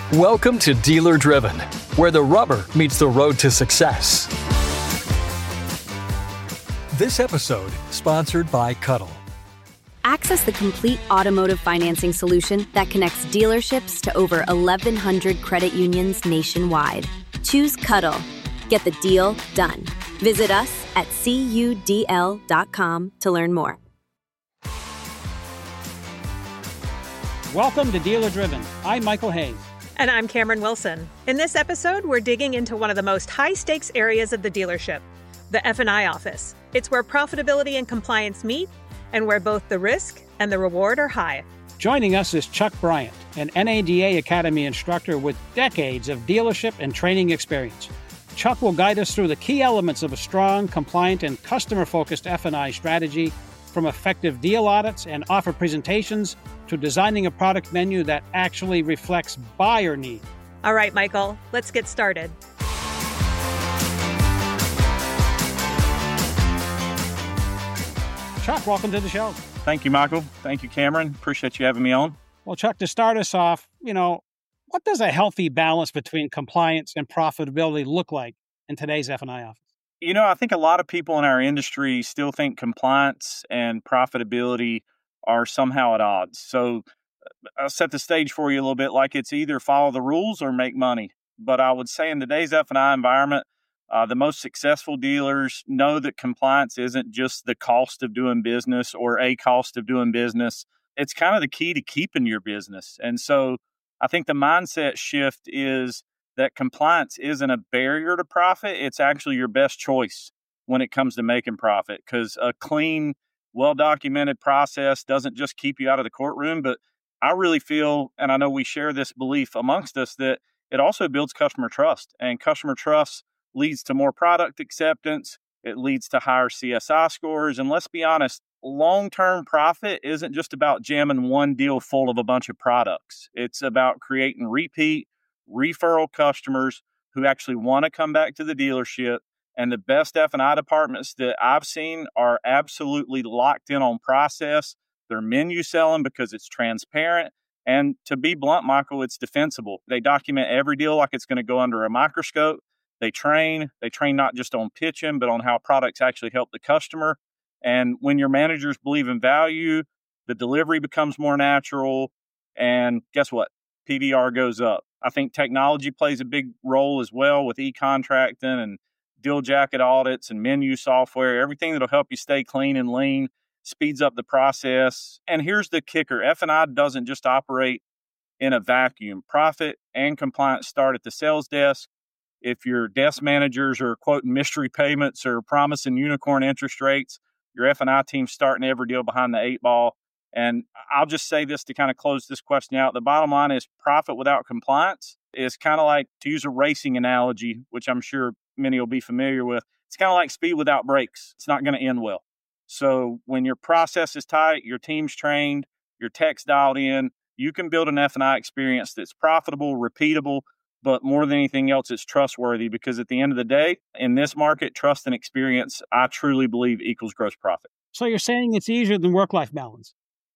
Welcome to Dealer Driven, where the rubber meets the road to success. This episode sponsored by Cuddle. Access the complete automotive financing solution that connects dealerships to over 1,100 credit unions nationwide. Choose Cuddle. Get the deal done. Visit us at cudl.com to learn more. Welcome to Dealer Driven. I'm Michael Hayes. And I'm Cameron Wilson. In this episode, we're digging into one of the most high-stakes areas of the dealership, the F&I office. It's where profitability and compliance meet, and where both the risk and the reward are high. Joining us is Chuck Bryant, an NADA Academy instructor with decades of dealership and training experience. Chuck will guide us through the key elements of a strong, compliant, and customer-focused F&I strategy, from effective deal audits and offer presentations to designing a product menu that actually reflects buyer need. All right, Michael, let's get started. Chuck, welcome to the show. Thank you, Michael. Thank you, Cameron. Appreciate you having me on. Well, Chuck, to start us off, what does a healthy balance between compliance and profitability look like in today's F&I office? I think a lot of people in our industry still think compliance and profitability are somehow at odds. So I'll set the stage for you a little bit, like it's either follow the rules or make money. But I would say in today's F&I environment, the most successful dealers know that compliance isn't just the cost of doing business or a cost of doing business. It's kind of the key to keeping your business. And so I think the mindset shift is that compliance isn't a barrier to profit. It's actually your best choice when it comes to making profit, because a clean, well-documented process doesn't just keep you out of the courtroom, but I really feel, and I know we share this belief amongst us, that it also builds customer trust, and customer trust leads to more product acceptance. It leads to higher CSI scores. And let's be honest, long-term profit isn't just about jamming one deal full of a bunch of products. It's about creating repeat, referral customers who actually want to come back to the dealership. And the best F&I departments that I've seen are absolutely locked in on process. They're menu selling because it's transparent. And to be blunt, Michael, it's defensible. They document every deal like it's going to go under a microscope. They train not just on pitching, but on how products actually help the customer. And when your managers believe in value, the delivery becomes more natural. And guess what? PVR goes up. I think technology plays a big role as well with e-contracting and deal jacket audits and menu software. Everything that'll help you stay clean and lean speeds up the process. And here's the kicker. F&I doesn't just operate in a vacuum. Profit and compliance start at the sales desk. If your desk managers are quoting mystery payments or promising unicorn interest rates, your F&I team's starting every deal behind the eight ball. And I'll just say this to kind of close this question out. The bottom line is profit without compliance is kind of like, to use a racing analogy, which I'm sure many will be familiar with, it's kind of like speed without brakes. It's not going to end well. So when your process is tight, your team's trained, your tech's dialed in, you can build an F&I experience that's profitable, repeatable, but more than anything else, it's trustworthy, because at the end of the day, in this market, trust and experience, I truly believe, equals gross profit. So you're saying it's easier than work-life balance?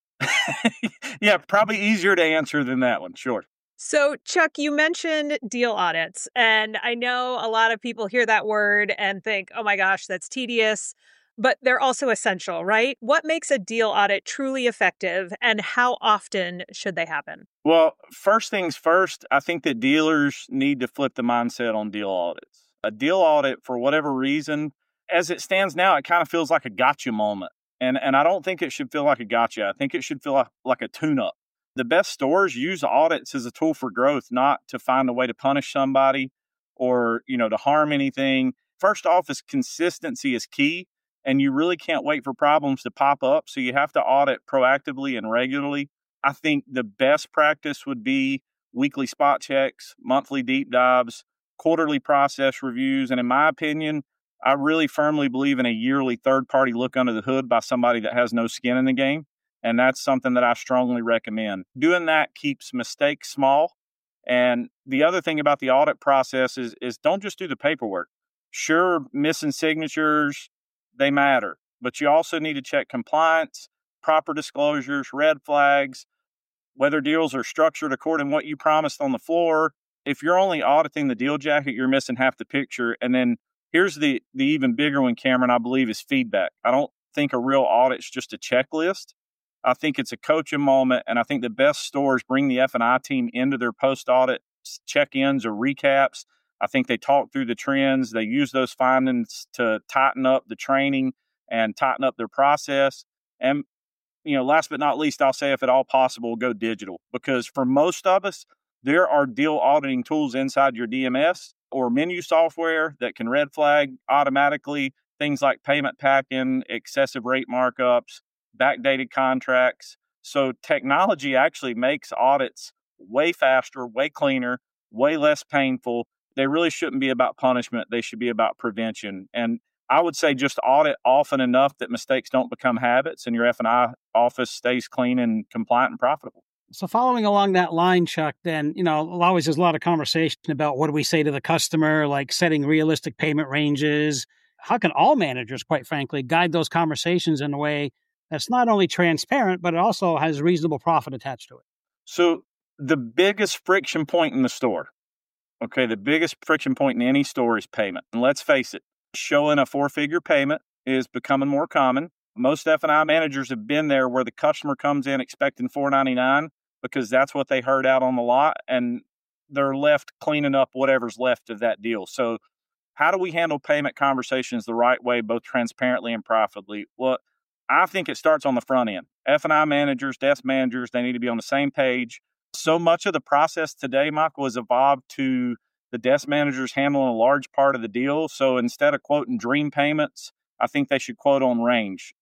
Yeah, probably easier to answer than that one. Sure. So, Chuck, you mentioned deal audits, and I know a lot of people hear that word and think, oh my gosh, that's tedious, but they're also essential, right? What makes a deal audit truly effective, and how often should they happen? Well, first things first, I think that dealers need to flip the mindset on deal audits. A deal audit, for whatever reason, as it stands now, it kind of feels like a gotcha moment. And I don't think it should feel like a gotcha. I think it should feel like a tune-up. The best stores use audits as a tool for growth, not to find a way to punish somebody or, to harm anything. First off, is consistency is key, and you really can't wait for problems to pop up. So you have to audit proactively and regularly. I think the best practice would be weekly spot checks, monthly deep dives, quarterly process reviews. And in my opinion, I really firmly believe in a yearly third-party look under the hood by somebody that has no skin in the game. And that's something that I strongly recommend. Doing that keeps mistakes small. And the other thing about the audit process is don't just do the paperwork. Sure, missing signatures, they matter. But you also need to check compliance, proper disclosures, red flags. whether deals are structured according to what you promised on the floor. If you're only auditing the deal jacket, you're missing half the picture. And then here's the even bigger one, Cameron, I believe, is feedback. I don't think a real audit's just a checklist. I think it's a coaching moment, and I think the best stores bring the F&I team into their post-audit check-ins or recaps. I think they talk through the trends. They use those findings to tighten up the training and tighten up their process. And, last but not least, I'll say if at all possible, go digital. Because for most of us, there are deal auditing tools inside your DMS or menu software that can red flag automatically things like payment packing, excessive rate markups, backdated contracts. So technology actually makes audits way faster, way cleaner, way less painful. They really shouldn't be about punishment. They should be about prevention. And I would say just audit often enough that mistakes don't become habits and your F&I office stays clean and compliant and profitable. So following along that line, Chuck, then, always there's a lot of conversation about what do we say to the customer, like setting realistic payment ranges. How can all managers, quite frankly, guide those conversations in a way that's not only transparent, but it also has reasonable profit attached to it? So the biggest friction point in the store, the biggest friction point in any store is payment. And let's face it, showing a 4-figure payment is becoming more common. Most F&I managers have been there where the customer comes in expecting $499 because that's what they heard out on the lot, and they're left cleaning up whatever's left of that deal. So how do we handle payment conversations the right way, both transparently and profitably? Well, I think it starts on the front end. F&I managers, desk managers, they need to be on the same page. So much of the process today, Michael, has evolved to the desk managers handling a large part of the deal. So instead of quoting dream payments, I think they should quote on range.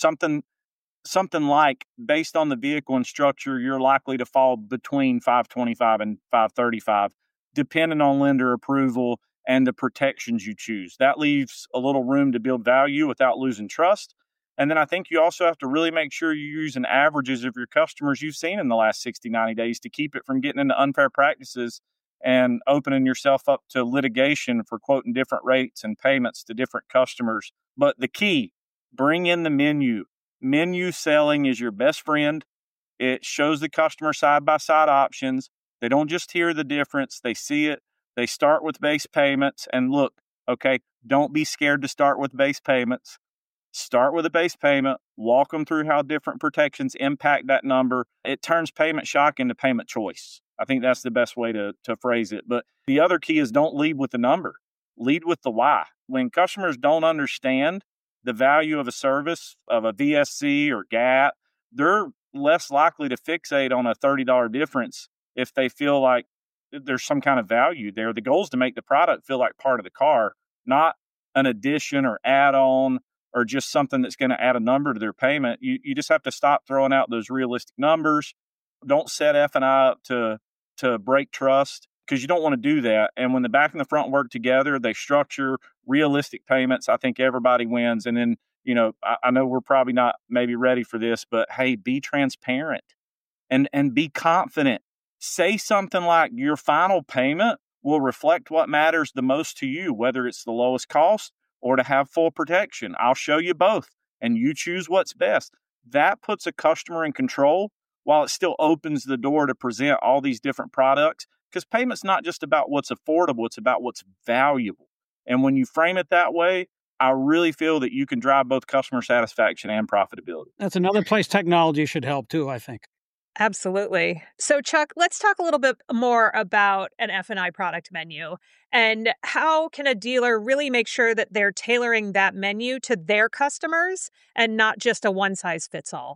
Something like, based on the vehicle and structure, you're likely to fall between 525 and 535, depending on lender approval and the protections you choose. That leaves a little room to build value without losing trust. And then I think you also have to really make sure you're using averages of your customers you've seen in the last 60, 90 days to keep it from getting into unfair practices and opening yourself up to litigation for quoting different rates and payments to different customers. But the key, bring in the menu. Menu selling is your best friend. It shows the customer side-by-side options. They don't just hear the difference. They see it. They start with base payments. And look, don't be scared to start with base payments. Start with a base payment. Walk them through how different protections impact that number. It turns payment shock into payment choice. I think that's the best way to phrase it. But the other key is don't lead with the number. Lead with the why. When customers don't understand the value of a service, of a VSC or GAP, they're less likely to fixate on a $30 difference if they feel like there's some kind of value there. The goal is to make the product feel like part of the car, not an addition or add-on or just something that's going to add a number to their payment. You just have to stop throwing out those realistic numbers. Don't set F&I up to break trust, because you don't want to do that. And when the back and the front work together, they structure realistic payments. I think everybody wins. And then, I know we're probably not maybe ready for this, but hey, be transparent and be confident. Say something like your final payment will reflect what matters the most to you, whether it's the lowest cost or to have full protection. I'll show you both and you choose what's best. That puts a customer in control while it still opens the door to present all these different products. Because payment's not just about what's affordable, it's about what's valuable. And when you frame it that way, I really feel that you can drive both customer satisfaction and profitability. That's another place technology should help too, I think. Absolutely. So, Chuck, let's talk a little bit more about an F&I product menu and how can a dealer really make sure that they're tailoring that menu to their customers and not just a one-size-fits-all?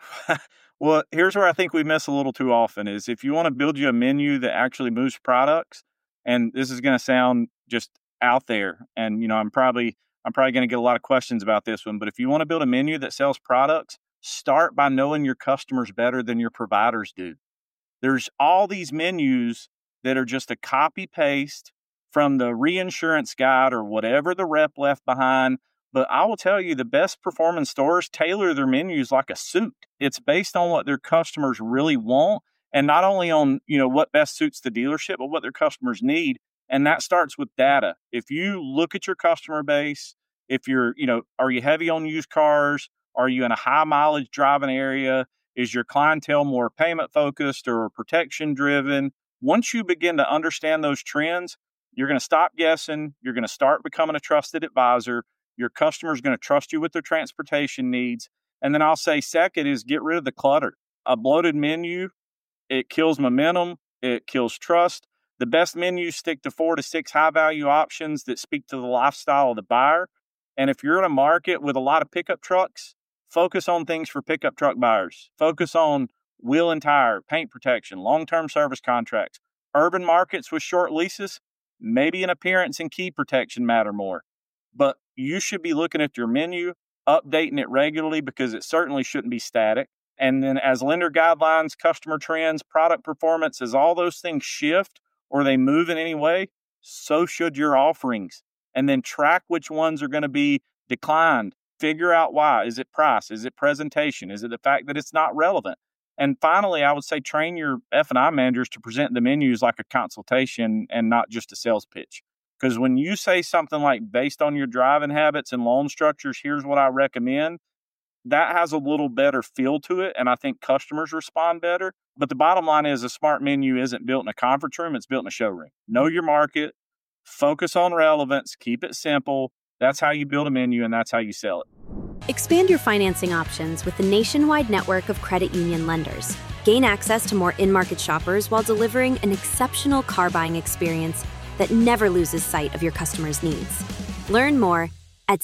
Well, here's where I think we miss a little too often is if you want to build you a menu that actually moves products, and this is going to sound just out there, and I'm probably going to get a lot of questions about this one, but if you want to build a menu that sells products, start by knowing your customers better than your providers do. There's all these menus that are just a copy paste from the reinsurance guide or whatever the rep left behind. But I will tell you, the best performing stores tailor their menus like a suit. It's based on what their customers really want, and not only on, what best suits the dealership, but what their customers need. And that starts with data. If you look at your customer base, if you're, are you heavy on used cars? Are you in a high mileage driving area? Is your clientele more payment focused or protection driven? Once you begin to understand those trends, you're going to stop guessing. You're going to start becoming a trusted advisor. Your customer's going to trust you with their transportation needs. And then I'll say second is get rid of the clutter. A bloated menu, it kills momentum. It kills trust. The best menus stick to 4 to 6 high value options that speak to the lifestyle of the buyer. And if you're in a market with a lot of pickup trucks, focus on things for pickup truck buyers. Focus on wheel and tire, paint protection, long-term service contracts. Urban markets with short leases, maybe an appearance and key protection matter more. But you should be looking at your menu, updating it regularly because it certainly shouldn't be static. And then as lender guidelines, customer trends, product performance, as all those things shift or they move in any way, so should your offerings. And then track which ones are going to be declined. Figure out why. Is it price? Is it presentation? Is it the fact that it's not relevant? And finally, I would say train your F&I managers to present the menus like a consultation and not just a sales pitch. Because when you say something like, based on your driving habits and loan structures, here's what I recommend, that has a little better feel to it. And I think customers respond better. But the bottom line is a smart menu isn't built in a conference room. It's built in a showroom. Know your market, focus on relevance, keep it simple. That's how you build a menu and that's how you sell it. Expand your financing options with the nationwide network of credit union lenders. Gain access to more in-market shoppers while delivering an exceptional car buying experience that never loses sight of your customers' needs. Learn more at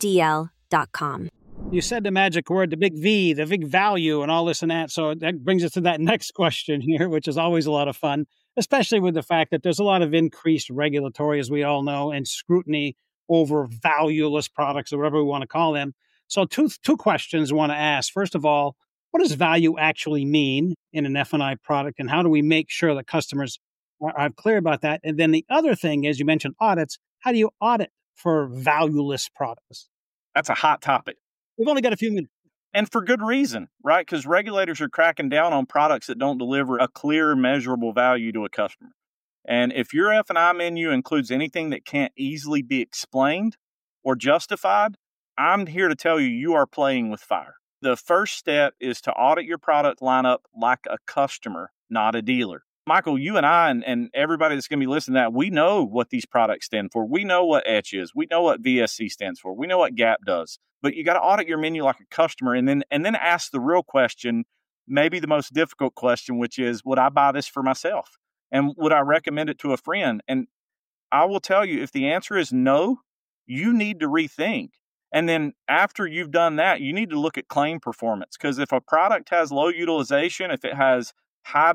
CUDL.com. You said the magic word, the big V, the big value, and all this and that. So that brings us to that next question here, which is always a lot of fun, especially with the fact that there's a lot of increased regulatory, as we all know, and scrutiny over valueless products or whatever we want to call them. So two questions I want to ask. First of all, what does value actually mean in an F&I product, and how do we make sure that customers are clear about that? And then the other thing is, you mentioned audits. How do you audit for valueless products? That's a hot topic. We've only got a few minutes. And for good reason, right? Because regulators are cracking down on products that don't deliver a clear, measurable value to a customer. And if your F&I menu includes anything that can't easily be explained or justified, I'm here to tell you, you are playing with fire. The first step is to audit your product lineup like a customer, not a dealer. Michael, you and I and everybody that's going to be listening to that, we know what these products stand for. We know what Etch is. We know what VSC stands for. We know what GAP does. But you got to audit your menu like a customer and then ask the real question, maybe the most difficult question, which is, would I buy this for myself? And would I recommend it to a friend? And I will tell you, if the answer is no, you need to rethink. And then after you've done that, you need to look at claim performance. Because if a product has low utilization, if it has high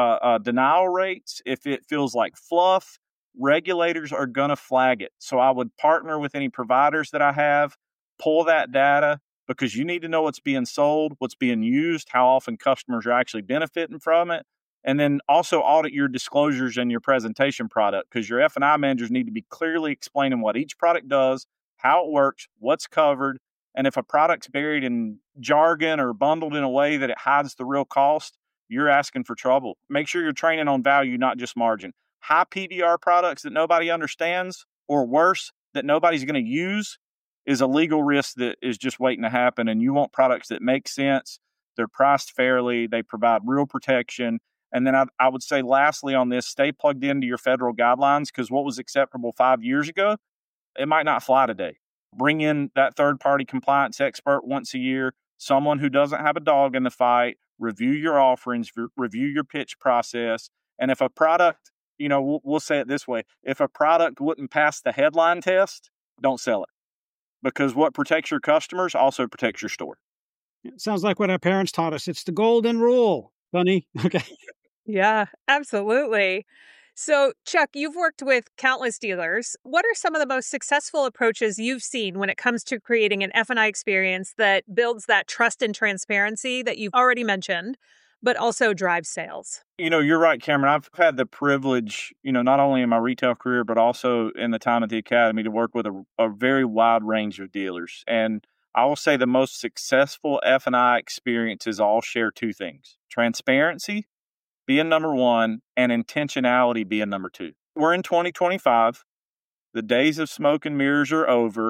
denial rates, if it feels like fluff, regulators are going to flag it. So I would partner with any providers that I have, pull that data, because you need to know what's being sold, what's being used, how often customers are actually benefiting from it. And then also audit your disclosures and your presentation product, because your F&I managers need to be clearly explaining what each product does, how it works, what's covered. And if a product's buried in jargon or bundled in a way that it hides the real cost, you're asking for trouble. Make sure you're training on value, not just margin. High PVR products that nobody understands, or worse, that nobody's going to use, is a legal risk that is just waiting to happen. And you want products that make sense, they're priced fairly, they provide real protection. And then I would say lastly on this, stay plugged into your federal guidelines, because what was acceptable 5 years ago, it might not fly today. Bring in that third-party compliance expert once a year, someone who doesn't have a dog in the fight, review your offerings, review your pitch process. And if a product, we'll say it this way, if a product wouldn't pass the headline test, don't sell it. Because what protects your customers also protects your store. It sounds like what our parents taught us. It's the golden rule, Bunny. Okay. Yeah, absolutely. So, Chuck, you've worked with countless dealers. What are some of the most successful approaches you've seen when it comes to creating an F&I experience that builds that trust and transparency that you've already mentioned, but also drives sales? You're right, Cameron. I've had the privilege, not only in my retail career, but also in the time at the Academy, to work with a very wide range of dealers. And I will say the most successful F&I experiences all share two things: transparency being number one, and intentionality being number two. We're in 2025. The days of smoke and mirrors are over.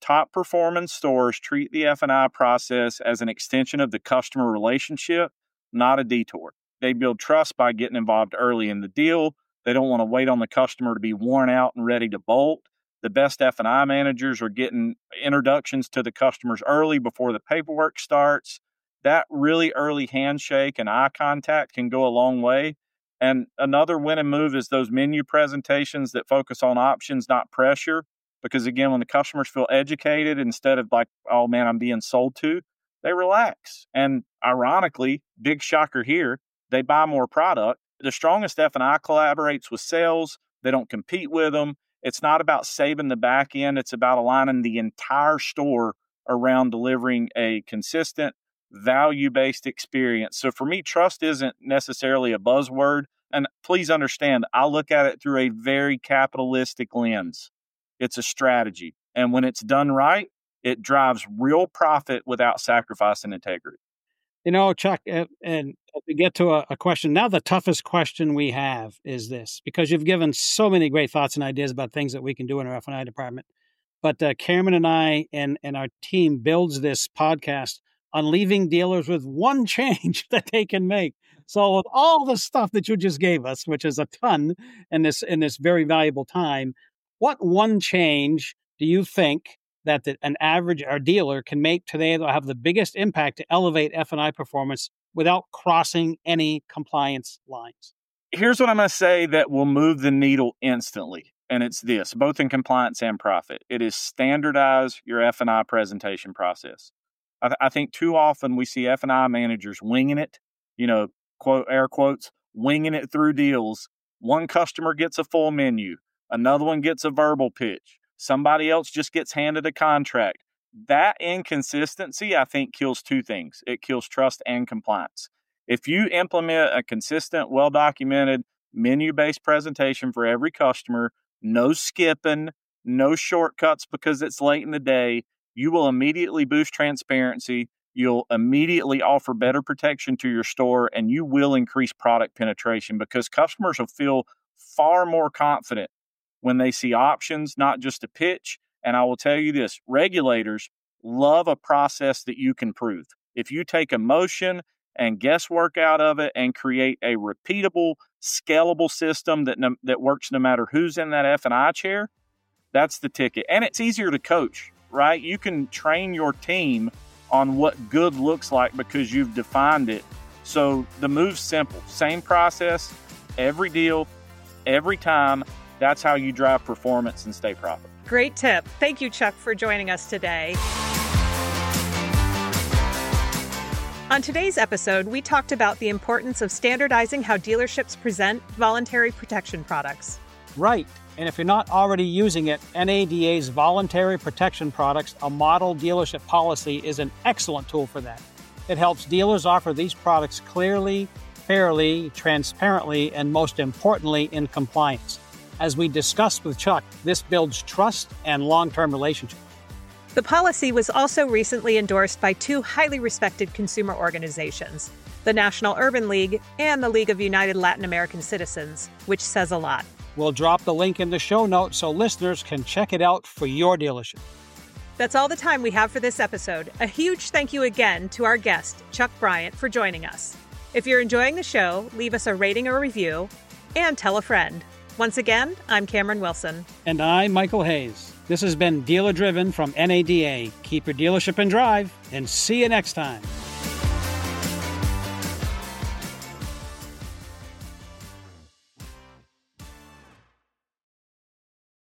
Top performing stores treat the F&I process as an extension of the customer relationship, not a detour. They build trust by getting involved early in the deal. They don't want to wait on the customer to be worn out and ready to bolt. The best F&I managers are getting introductions to the customers early before the paperwork starts. That really early handshake and eye contact can go a long way. And another winning move is those menu presentations that focus on options, not pressure. Because again, when the customers feel educated instead of like, oh man, I'm being sold to, they relax. And ironically, big shocker here, they buy more product. The strongest F&I collaborates with sales. They don't compete with them. It's not about saving the back end. It's about aligning the entire store around delivering a consistent, value-based experience. So for me, trust isn't necessarily a buzzword. And please understand, I look at it through a very capitalistic lens. It's a strategy. And when it's done right, it drives real profit without sacrificing integrity. You know, Chuck, and to get to a question, now the toughest question we have is this, because you've given so many great thoughts and ideas about things that we can do in our F&I department. But Cameron and I and our team builds this podcast on leaving dealers with one change that they can make. So with all the stuff that you just gave us, which is a ton in this very valuable time, what one change do you think that an average or dealer can make today that will have the biggest impact to elevate F&I performance without crossing any compliance lines? Here's what I'm going to say that will move the needle instantly. And it's this, both in compliance and profit. It is standardize your F&I presentation process. I think too often we see F&I managers winging it, quote, air quotes, winging it through deals. One customer gets a full menu. Another one gets a verbal pitch. Somebody else just gets handed a contract. That inconsistency, I think, kills two things. It kills trust and compliance. If you implement a consistent, well-documented, menu-based presentation for every customer, no skipping, no shortcuts because it's late in the day, you will immediately boost transparency. You'll immediately offer better protection to your store, and you will increase product penetration because customers will feel far more confident when they see options, not just a pitch. And I will tell you this, regulators love a process that you can prove. If you take emotion and guesswork out of it and create a repeatable, scalable system that works no matter who's in that F&I chair, that's the ticket. And it's easier to coach, right? You can train your team on what good looks like because you've defined it. So the move's simple. Same process, every deal, every time. That's how you drive performance and stay profitable. Great tip. Thank you, Chuck, for joining us today. On today's episode, we talked about the importance of standardizing how dealerships present voluntary protection products. Right. And if you're not already using it, NADA's Voluntary Protection Products, a model dealership policy, is an excellent tool for that. It helps dealers offer these products clearly, fairly, transparently, and most importantly, in compliance. As we discussed with Chuck, this builds trust and long-term relationships. The policy was also recently endorsed by two highly respected consumer organizations, the National Urban League and the League of United Latin American Citizens, which says a lot. We'll drop the link in the show notes so listeners can check it out for your dealership. That's all the time we have for this episode. A huge thank you again to our guest, Chuck Bryant, for joining us. If you're enjoying the show, leave us a rating or review and tell a friend. Once again, I'm Cameron Wilson. And I'm Michael Hayes. This has been Dealer Driven from NADA. Keep your dealership in drive, and see you next time.